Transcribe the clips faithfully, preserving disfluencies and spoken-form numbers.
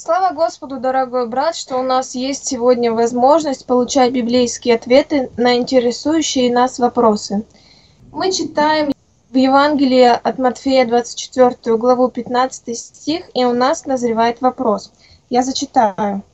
Слава Господу, дорогой брат, что у нас есть сегодня возможность получать библейские ответы на интересующие нас вопросы. Мы читаем в Евангелии от Матфея двадцать четвёртую главу пятнадцатый стих, и у нас назревает вопрос. Я зачитаю.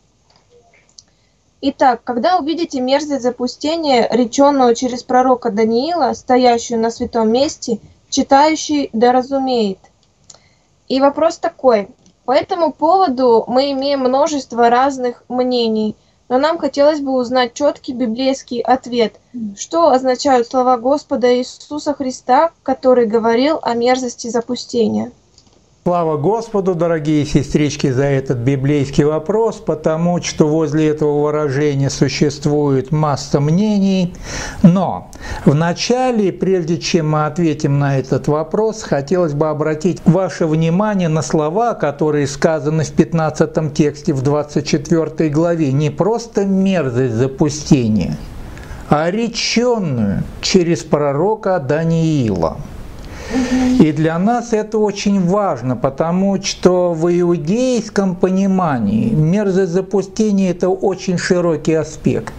Итак, когда увидите мерзость запустения, реченную через пророка Даниила, стоящую на святом месте, читающий да разумеет. И вопрос такой. По этому поводу мы имеем множество разных мнений, но нам хотелось бы узнать четкий библейский ответ, что означают слова Господа Иисуса Христа, который говорил о мерзости запустения. Слава Господу, дорогие сестрички, за этот библейский вопрос, потому что возле этого выражения существует масса мнений. Но вначале, прежде чем мы ответим на этот вопрос, хотелось бы обратить ваше внимание на слова, которые сказаны в пятнадцатом тексте в двадцать четвёртой главе. Не просто мерзость запустения, а реченную через пророка Даниила. И для нас это очень важно, потому что в иудейском понимании мерзость запустения – это очень широкий аспект.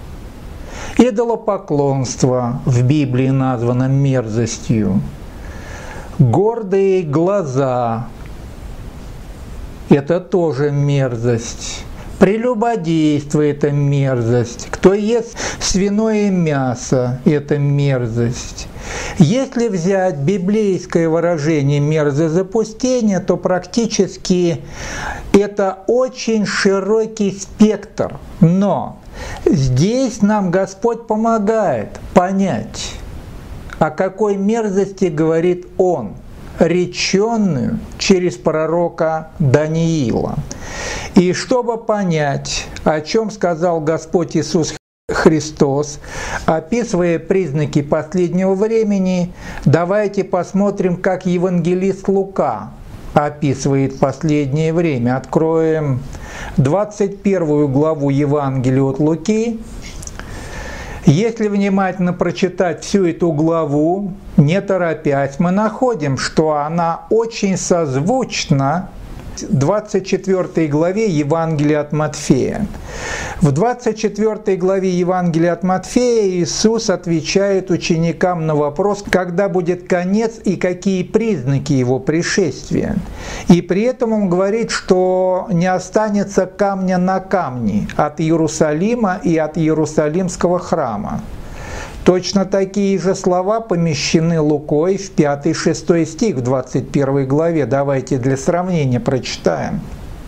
Идолопоклонство в Библии названо мерзостью. Гордые глаза – это тоже мерзость. Прелюбодейство – это мерзость. Кто ест свиное мясо – это мерзость. Если взять библейское выражение «мерзость запустения», то практически это очень широкий спектр. Но здесь нам Господь помогает понять, о какой мерзости говорит Он, реченную через пророка Даниила. И чтобы понять, о чем сказал Господь Иисус Христос, описывая признаки последнего времени, давайте посмотрим, как евангелист Лука описывает последнее время. Откроем двадцать первую главу Евангелия от Луки. Если внимательно прочитать всю эту главу, не торопясь, мы находим, что она очень созвучна двадцать четвёртой главе Евангелия от Матфея. В двадцать четвёртой главе Евангелия от Матфея Иисус отвечает ученикам на вопрос, когда будет конец и какие признаки Его пришествия. И при этом Он говорит, что не останется камня на камне от Иерусалима и от Иерусалимского храма. Точно такие же слова помещены Лукой в пятый-шестой стих в двадцать первой главе. Давайте для сравнения прочитаем.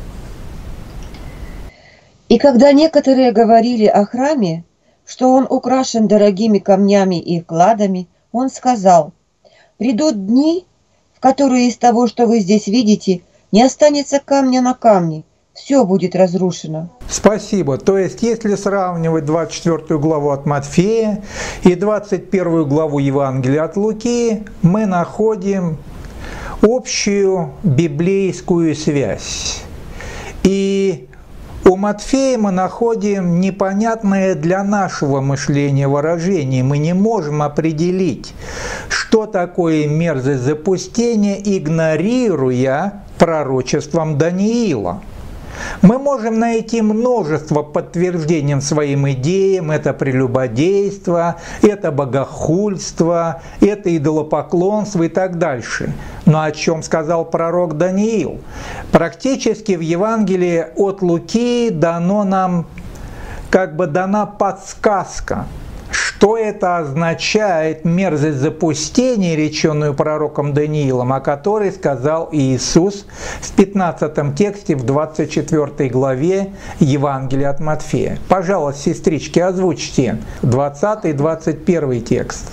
«И когда некоторые говорили о храме, что он украшен дорогими камнями и кладами, он сказал: придут дни, в которые из того, что вы здесь видите, не останется камня на камне, все будет разрушено». Спасибо. То есть, если сравнивать двадцать четвёртую главу от Матфея и двадцать первую главу Евангелия от Луки, мы находим общую библейскую связь. И у Матфея мы находим непонятное для нашего мышления выражение. Мы не можем определить, что такое мерзость запустения, игнорируя пророчеством Даниила. Мы можем найти множество подтверждений своим идеям. Это прелюбодейство, это богохульство, это идолопоклонство и так дальше. Но о чем сказал пророк Даниил? Практически в Евангелии от Луки дано нам, как бы дана подсказка, что это означает мерзость запустения, реченную пророком Даниилом, о которой сказал Иисус в пятнадцатом тексте в двадцать четвёртой главе Евангелия от Матфея. Пожалуйста, сестрички, озвучьте двадцатый и двадцать первый текст.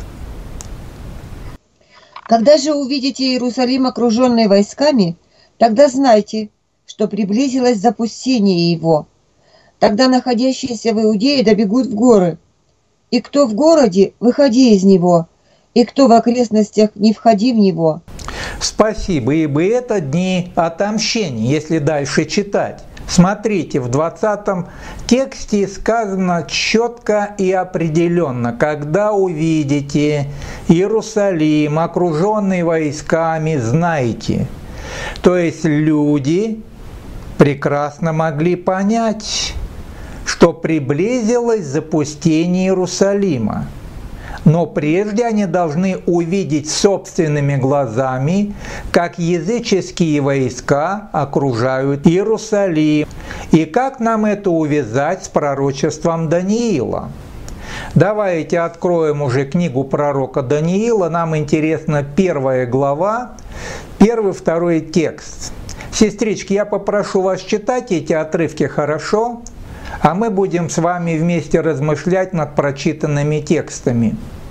«Когда же увидите Иерусалим, окруженный войсками, тогда знайте, что приблизилось запустение его. Тогда находящиеся в Иудее добегут в горы. И кто в городе, выходи из него, и кто в окрестностях, не входи в него». Спасибо, ибо это дни отомщения, если дальше читать. Смотрите, в двадцатом тексте сказано четко и определенно: когда увидите Иерусалим, окруженный войсками, знайте. То есть люди прекрасно могли понять, что приблизилось запустение Иерусалима. Но прежде они должны увидеть собственными глазами, как языческие войска окружают Иерусалим, и как нам это увязать с пророчеством Даниила. Давайте откроем уже книгу пророка Даниила. Нам интересна первая глава, первый, второй текст. Сестрички, я попрошу вас читать эти отрывки хорошо, а мы будем с вами вместе размышлять над прочитанными текстами.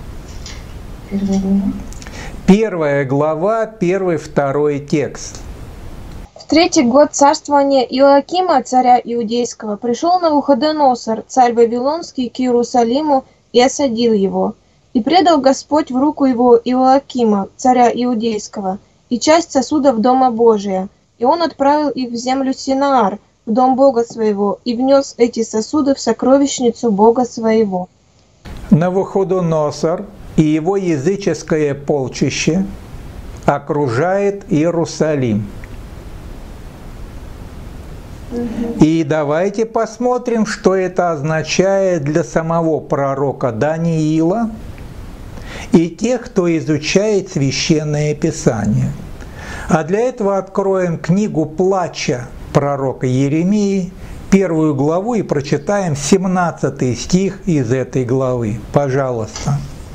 Первая глава, первый, второй текст. В третий год царствования Иоакима, царя Иудейского, пришел Навуходоносор, царь Вавилонский, к Иерусалиму и осадил его. И предал Господь в руку его Иоакима, царя Иудейского, и часть сосудов Дома Божия. И он отправил их в землю Синаар, в дом Бога своего, и внес эти сосуды в сокровищницу Бога своего. Навуходоносор и его языческое полчище окружает Иерусалим. И давайте посмотрим, что это означает для самого пророка Даниила и тех, кто изучает Священное Писание. А для этого откроем книгу «Плача» пророка Иеремии, первую главу, и прочитаем семнадцатый стих из этой главы. Пожалуйста.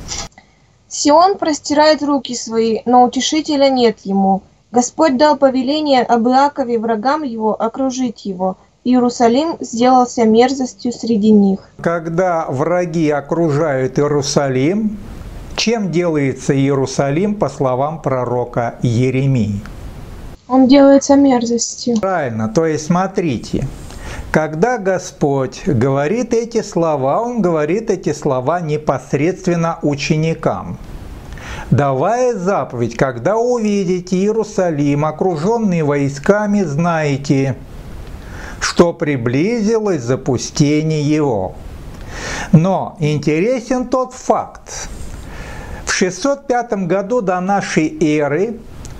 «Сион простирает руки свои, но утешителя нет ему. Господь дал повеление об Иакове врагам его окружить его. Иерусалим сделался мерзостью среди них». Когда враги окружают Иерусалим, чем делается Иерусалим, по словам пророка Иеремии? Он делается мерзостью. Правильно, то есть смотрите, когда Господь говорит эти слова, Он говорит эти слова непосредственно ученикам. Давая заповедь, когда увидите Иерусалим, окруженный войсками, знайте, что приблизилось запустение его. Но интересен тот факт. В шестьсот пятом году до нашей эры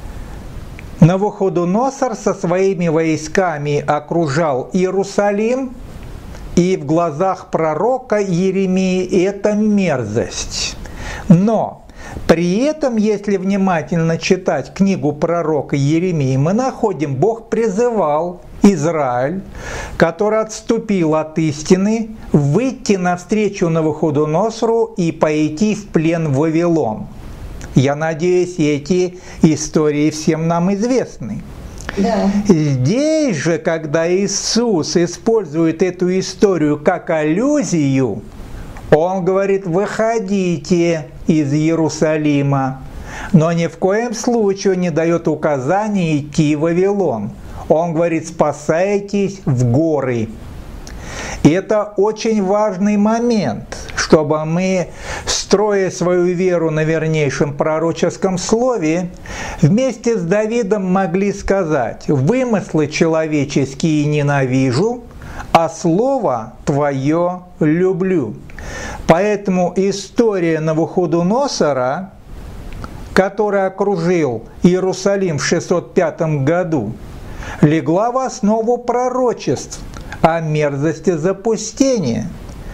Навуходоносор со своими войсками окружал Иерусалим, и в глазах пророка Иеремии это мерзость. Но при этом, если внимательно читать книгу пророка Иеремии, мы находим, Бог призывал Израиль, который отступил от истины, выйти навстречу Навуходоносору и пойти в плен в Вавилон. Я надеюсь, эти истории всем нам известны. Да. Здесь же, когда Иисус использует эту историю как аллюзию, Он говорит: выходите из Иерусалима, но ни в коем случае не дает указания идти в Вавилон. Он говорит: спасайтесь в горы. И это очень важный момент, чтобы мы, строя свою веру на вернейшем пророческом слове, вместе с Давидом могли сказать: вымыслы человеческие ненавижу, а слово Твое люблю. Поэтому история Навуходоносора, который окружил Иерусалим в шестьсот пятом году, легла в основу пророчеств о мерзости запустения.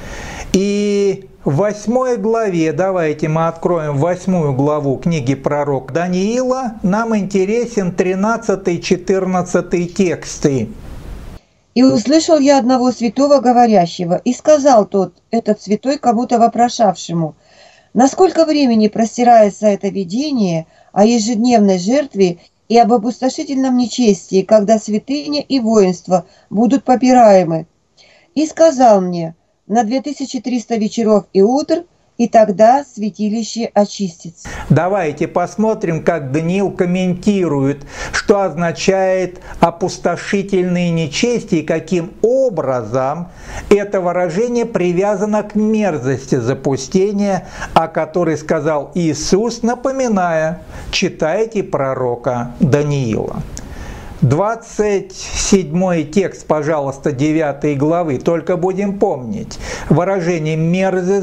И в восьмой главе, давайте мы откроем восьмую главу книги пророка Даниила, нам интересен тринадцатый-четырнадцатый тексты. «И услышал я одного святого говорящего, и сказал тот, этот святой кому-то вопрошавшему: насколько времени простирается это видение о ежедневной жертве и об опустошительном нечестии, когда святыня и воинство будут попираемы? И сказал мне: на две тысячи триста вечеров и утр, и тогда святилище очистится». Давайте посмотрим, как Даниил комментирует, что означает опустошительные нечестие и каким образом это выражение привязано к мерзости запустения, о которой сказал Иисус, напоминая: читайте пророка Даниила. двадцать седьмой текст, пожалуйста, девятой главы. Только будем помнить выражение мерзость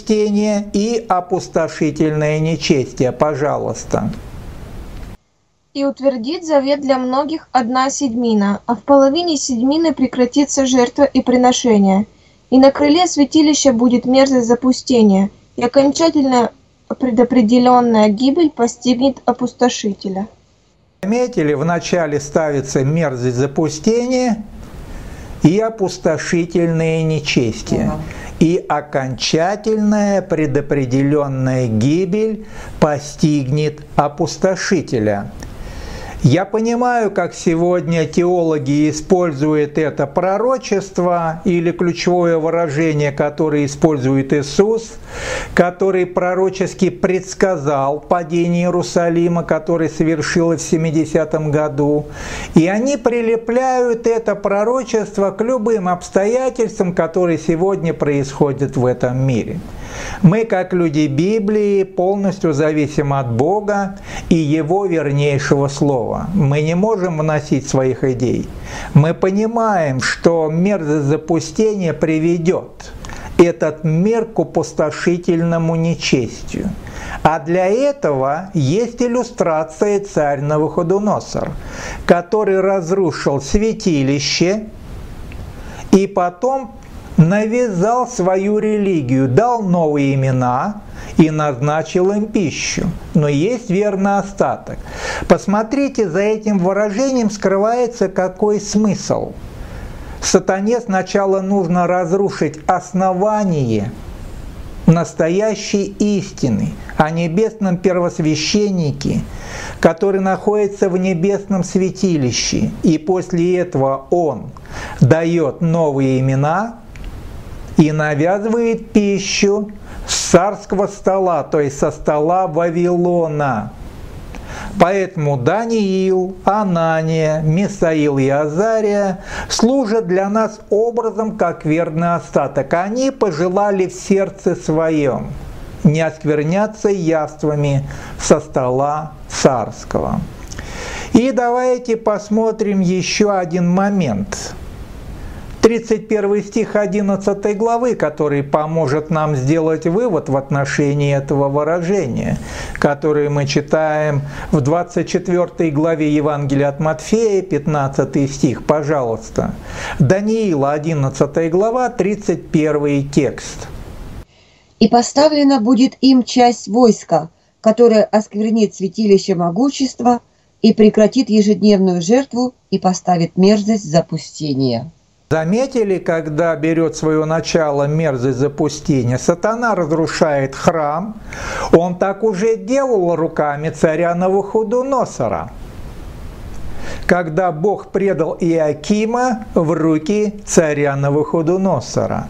запустения и опустошительное нечестие. Пожалуйста. и утвердит завет для многих одна седьмина, а в половине седьмины прекратится жертва и приношение. И на крыле святилища будет мерзость запустения, и окончательно предопределенная гибель постигнет опустошителя». Заметили, вначале ставится мерзость запустения и опустошительное нечестие. И окончательная предопределенная гибель постигнет опустошителя. Я понимаю, как сегодня теологи используют это пророчество или ключевое выражение, которое использует Иисус, который пророчески предсказал падение Иерусалима, которое совершилось в семидесятом году. И они прилепляют это пророчество к любым обстоятельствам, которые сегодня происходят в этом мире. Мы, как люди Библии, полностью зависим от Бога и Его вернейшего слова. Мы не можем вносить своих идей. Мы понимаем, что мерзость запустения приведет этот мир к опустошительному нечестию. А для этого есть иллюстрация царь Навуходоносор, который разрушил святилище и потом навязал свою религию, дал новые имена и назначил им пищу. Но есть верный остаток. Посмотрите, за этим выражением скрывается какой смысл. Сатане сначала нужно разрушить основание настоящей истины о небесном первосвященнике, который находится в небесном святилище. И после этого он дает новые имена и навязывает пищу с царского стола, то есть со стола Вавилона. Поэтому Даниил, Анания, Мисаил и Азария служат для нас образом как верный остаток. Они пожелали в сердце своем не оскверняться явствами со стола царского. И давайте посмотрим еще один момент. тридцать первый стих одиннадцатой главы, который поможет нам сделать вывод в отношении этого выражения, которое мы читаем в двадцать четвёртой главе Евангелия от Матфея, пятнадцатый стих. Пожалуйста. Даниила, одиннадцатая глава, тридцать первый текст. «И поставлена будет им часть войска, которая осквернит святилище могущества и прекратит ежедневную жертву и поставит мерзость запустения». Заметили, когда берет свое начало мерзость запустения, сатана разрушает храм. Он так уже делал руками царя Навуходоносора, когда Бог предал Иоакима в руки царя Навуходоносора.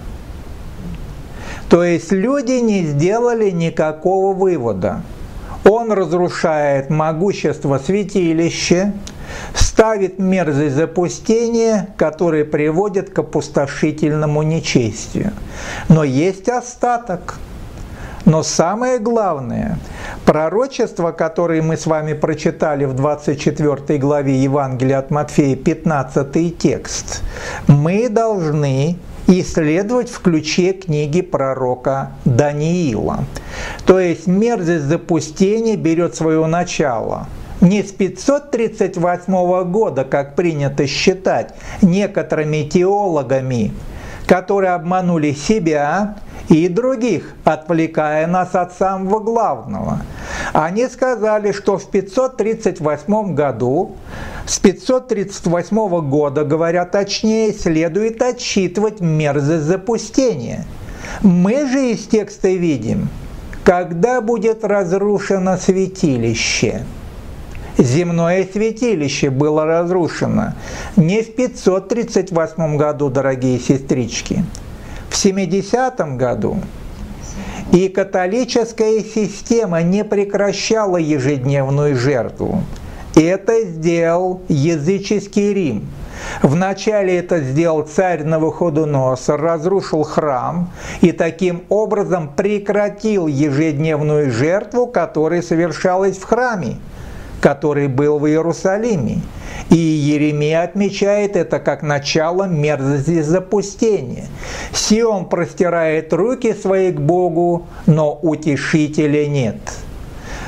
То есть люди не сделали никакого вывода. Он разрушает могущество святилища, ставит мерзость запустения, которое приводит к опустошительному нечестию. Но есть остаток. Но самое главное, пророчество, которое мы с вами прочитали в двадцать четвёртой главе Евангелия от Матфея, пятнадцатый текст, мы должны исследовать в ключе книги пророка Даниила. То есть мерзость запустения берет свое начало не с пятьсот тридцать восьмого года, как принято считать некоторыми теологами, которые обманули себя и других, отвлекая нас от самого главного. Они сказали, что в пятьсот тридцать восьмом году, с пятьсот тридцать восьмого года, говоря точнее, следует отсчитывать мерзость запустения. Мы же из текста видим, когда будет разрушено святилище. Земное святилище было разрушено не в пятьсот тридцать восьмом году, дорогие сестрички, в семидесятом году. И католическая система не прекращала ежедневную жертву. Это сделал языческий Рим. Вначале это сделал царь Навуходоносор, разрушил храм и таким образом прекратил ежедневную жертву, которая совершалась в храме, который был в Иерусалиме. И Иеремия отмечает это как начало мерзости запустения. Сион простирает руки свои к Богу, но утешителя нет.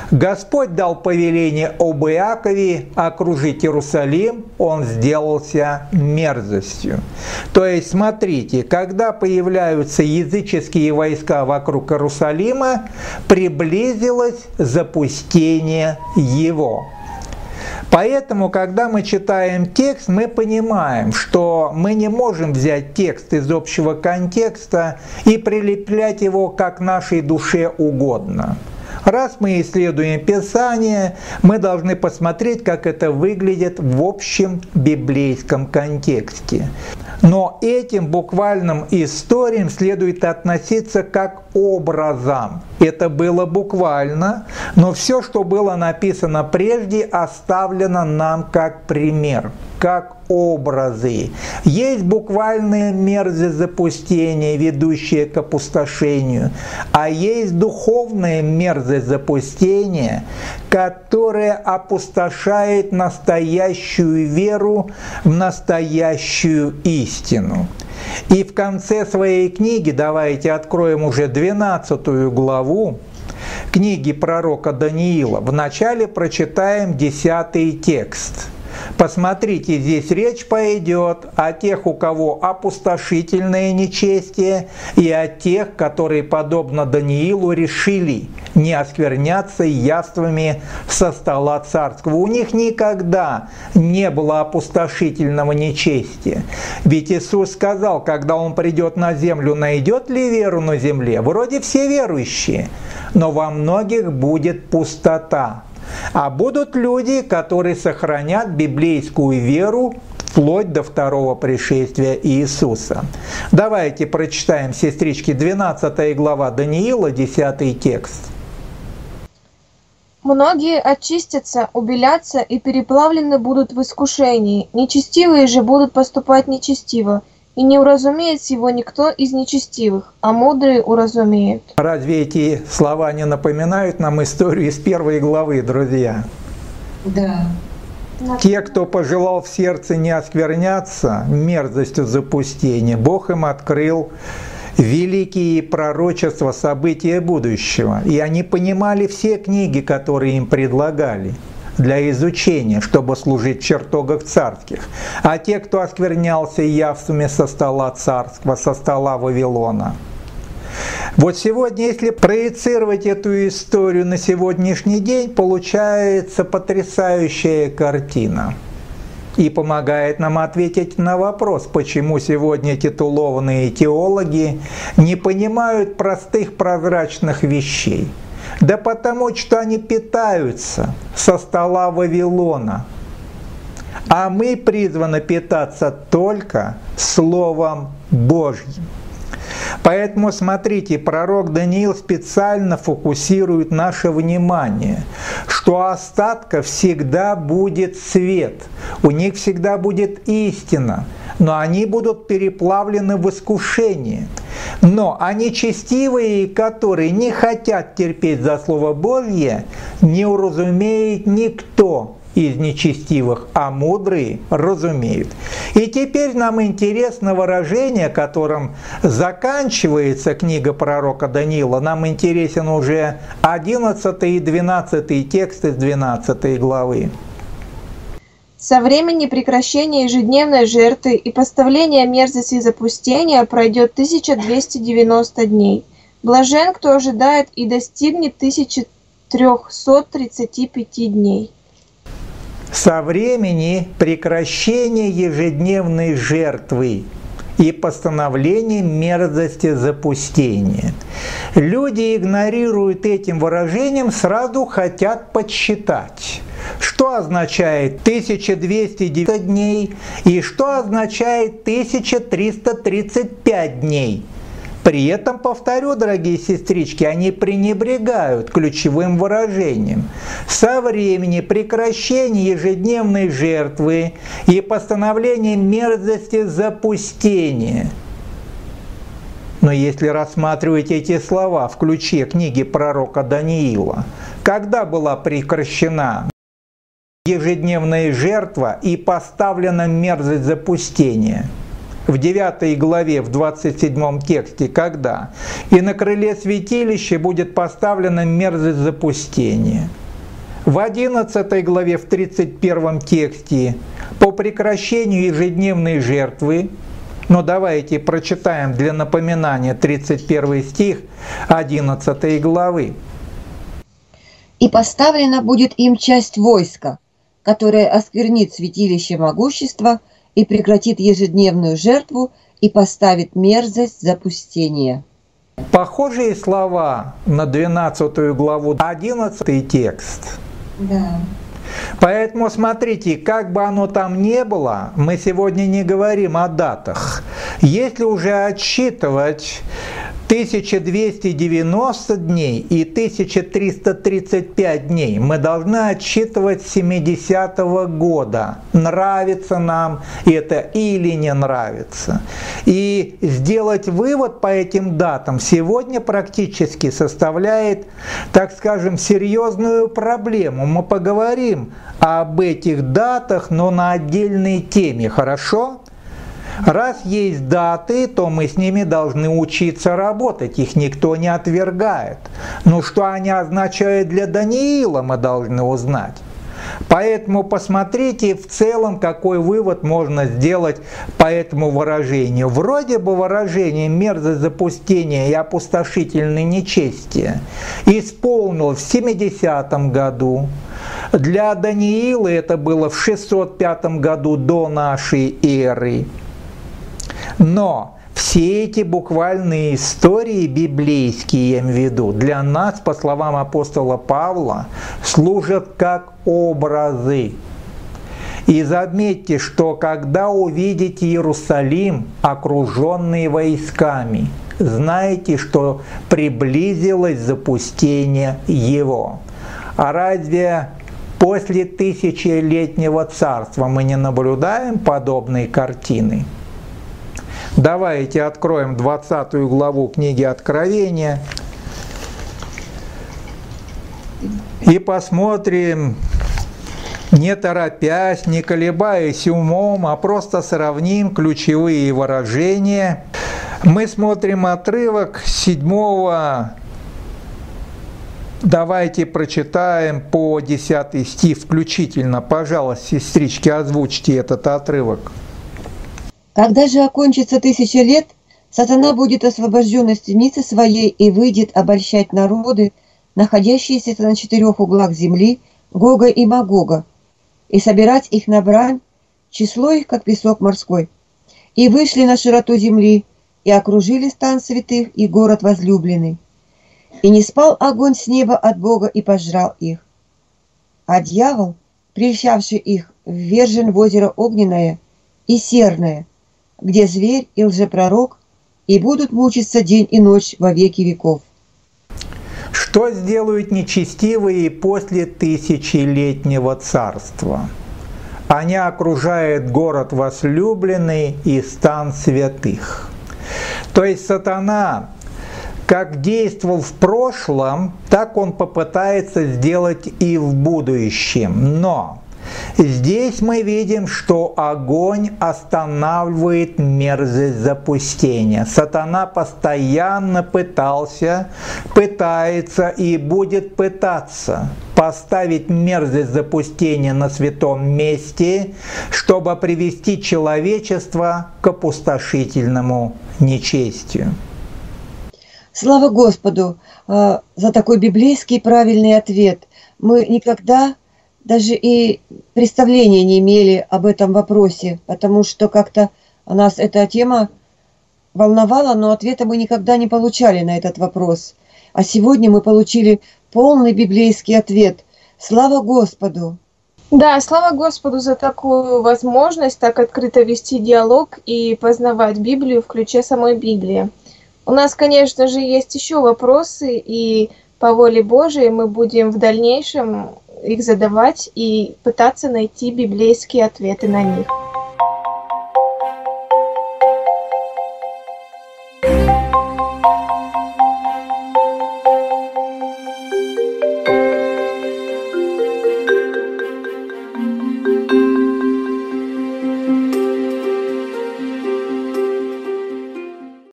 Господь дал повеление об Иакове окружить Иерусалим, он сделался мерзостью. То есть, смотрите, когда появляются языческие войска вокруг Иерусалима, приблизилось запустение его. Поэтому, когда мы читаем текст, мы понимаем, что мы не можем взять текст из общего контекста и прилеплять его как нашей душе угодно. Раз мы исследуем Писание, мы должны посмотреть, как это выглядит в общем библейском контексте. Но этим буквальным историям следует относиться как образам. Это было буквально, но все, что было написано прежде, оставлено нам как пример, как образы. Есть буквальная мерзость запустения, ведущая к опустошению, а есть духовная мерзость запустения, которая опустошает настоящую веру в настоящую истину. И в конце своей книги, давайте откроем уже двенадцатую главу книги пророка Даниила, вначале прочитаем десятый текст. Посмотрите, здесь речь пойдет о тех, у кого опустошительное нечестие, и о тех, которые, подобно Даниилу, решили не оскверняться яствами со стола царского. У них никогда не было опустошительного нечестия. Ведь Иисус сказал, когда Он придет на землю, найдет ли веру на земле? Вроде все верующие, но во многих будет пустота. А будут люди, которые сохранят библейскую веру вплоть до второго пришествия Иисуса. Давайте прочитаем, сестрички, двенадцатая глава Даниила, десятый текст. Многие очистятся, убелятся и переплавлены будут в искушении, нечестивые же будут поступать нечестиво, и не уразумеет его никто из нечестивых, а мудрые уразумеют. Разве эти слова не напоминают нам историю из первой главы, друзья? Да. Те, кто пожелал в сердце не оскверняться мерзостью запустения, Бог им открыл великие пророчества, события будущего. И они понимали все книги, которые им предлагали для изучения, чтобы служить в чертогах царских. А те, кто осквернялся явствами со стола царского, со стола Вавилона. Вот сегодня, если проецировать эту историю на сегодняшний день, получается потрясающая картина. И помогает нам ответить на вопрос, почему сегодня титулованные теологи не понимают простых прозрачных вещей. Да потому что они питаются со стола Вавилона. А мы призваны питаться только Словом Божьим. Поэтому, смотрите, пророк Даниил специально фокусирует наше внимание, что остатка всегда будет свет, у них всегда будет истина, но они будут переплавлены в искушении. Но они нечестивые, которые не хотят терпеть за Слово Божье, не уразумеет никто из нечестивых, а мудрые разумеют. И теперь нам интересно выражение, которым заканчивается книга пророка Даниила. Нам интересен уже одиннадцатый и двенадцатый текст из двенадцатой главы. Со времени прекращения ежедневной жертвы и поставления мерзости и запустения пройдет тысяча двести девяносто дней. Блажен, кто ожидает и достигнет тысячи трёхсот тридцати пяти дней. Со времени прекращения ежедневной жертвы и постановления мерзости запустения. Люди игнорируют этим выражением, сразу хотят подсчитать, что означает тысяча двести девяносто дней и что означает тысяча триста тридцать пять дней. При этом, повторю, дорогие сестрички, они пренебрегают ключевым выражением. Со времени прекращения ежедневной жертвы и постановления мерзости запустения. Но если рассматривать эти слова в ключе книги пророка Даниила, когда была прекращена ежедневная жертва и поставлена мерзость запустения? В девятой главе, в двадцать седьмом тексте, когда «И на крыле святилища будет поставлена мерзость запустения». В одиннадцатой главе, в тридцать первом тексте, по прекращению ежедневной жертвы, но давайте прочитаем для напоминания тридцать первый стих одиннадцатой главы. «И поставлена будет им часть войска, которая осквернит святилище могущества и прекратит ежедневную жертву и поставит мерзость запустения». Похожие слова на двенадцатую главу, одиннадцатый текст. Да. Поэтому смотрите, как бы оно там ни было, мы сегодня не говорим о датах. Если уже отсчитывать тысяча двести девяносто дней и тысяча триста тридцать пять дней, мы должны отсчитывать с семидесятого года. Нравится нам это или не нравится. И сделать вывод по этим датам сегодня практически составляет, так скажем, серьезную проблему. Мы поговорим об этих датах, но на отдельной теме, хорошо? Раз есть даты, то мы с ними должны учиться работать, их никто не отвергает. Но что они означают для Даниила, мы должны узнать. Поэтому посмотрите в целом, какой вывод можно сделать по этому выражению. Вроде бы выражение «мерзость запустения и опустошительное нечестие» исполнил в семидесятом году. Для Даниила это было в шестьсот пятом году до нашей эры. Но все эти буквальные истории библейские, я имею в виду, для нас, по словам апостола Павла, служат как образы. И заметьте, что когда увидите Иерусалим, окруженный войсками, знаете, что приблизилось запустение его. А разве после тысячелетнего царства мы не наблюдаем подобной картины? Давайте откроем двадцатую главу книги Откровения и посмотрим, не торопясь, не колебаясь умом, а просто сравним ключевые выражения. Мы смотрим отрывок седьмого. Давайте прочитаем по десятый стих включительно. Пожалуйста, сестрички, озвучьте этот отрывок. «Когда же окончится тысяча лет, сатана будет освобожден из темницы своей и выйдет обольщать народы, находящиеся на четырех углах земли, Гога и Магога, и собирать их на брань, число их, как песок морской. И вышли на широту земли, и окружили стан святых и город возлюбленный. И не спал огонь с неба от Бога и пожрал их. А дьявол, прельщавший их, ввержен в озеро огненное и серное, где зверь и лжепророк, и будут мучиться день и ночь во веки веков». Что сделают нечестивые после тысячелетнего царства? Они окружают город возлюбленный и стан святых. То есть сатана, как действовал в прошлом, так он попытается сделать и в будущем. Но здесь мы видим, что огонь останавливает мерзость запустения. Сатана постоянно пытался, пытается и будет пытаться поставить мерзость запустения на святом месте, чтобы привести человечество к опустошительному нечестию. Слава Господу э, за такой библейский правильный ответ. Мы никогда даже и представления не имели об этом вопросе, потому что как-то нас эта тема волновала, но ответа мы никогда не получали на этот вопрос. А сегодня мы получили полный библейский ответ. Слава Господу! Да, слава Господу за такую возможность так открыто вести диалог и познавать Библию в ключе самой Библии. У нас, конечно же, есть еще вопросы, и по воле Божией мы будем в дальнейшем их задавать и пытаться найти библейские ответы на них.